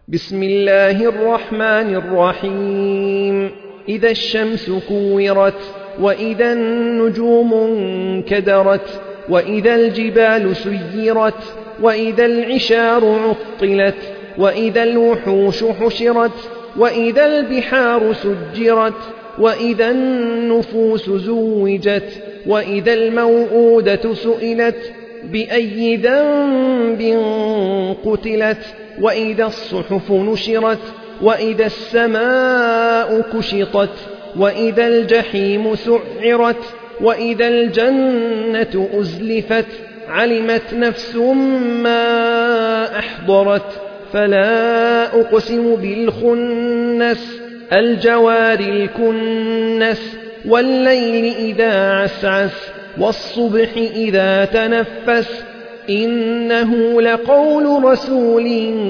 بسم الله الرحمن الرحيم. إذا الشمس كورت، وإذا النجوم انكدرت، وإذا الجبال سيرت، وإذا العشار عطلت، وإذا الوحوش حشرت، وإذا البحار سجرت، وإذا النفوس زوجت، وإذا الموءودة سئلت بأي ذنب قتلت، وإذا الصحف نشرت، وإذا السماء كشطت، وإذا الجحيم سعرت، وإذا الجنة أزلفت. علمت نفس ما أحضرت. فلا أقسم بالخنس، الجوار الكنس، والليل إذا عسعس، والصبح إذا تنفس. إنه لقول رسول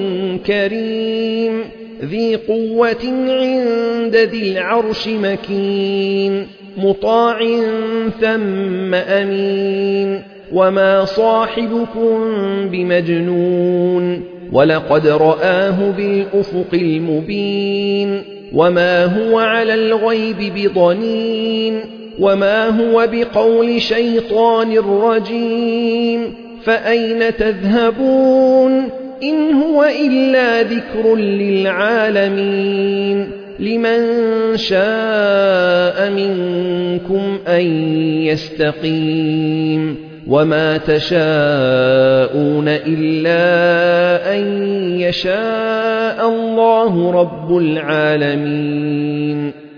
كريم ذي قوة عند ذي العرش مكين، مطاع ثم أمين. وما صاحبكم بمجنون، ولقد رآه بالأفق المبين. وما هو على الغيب بضنين، وما هو بقول شيطان رجيم. فأين تذهبون؟ إن هو إلا ذكر للعالمين. لمن شاء منكم أن يستقيم. وما تشاءون إلا أن يشاء الله رب العالمين.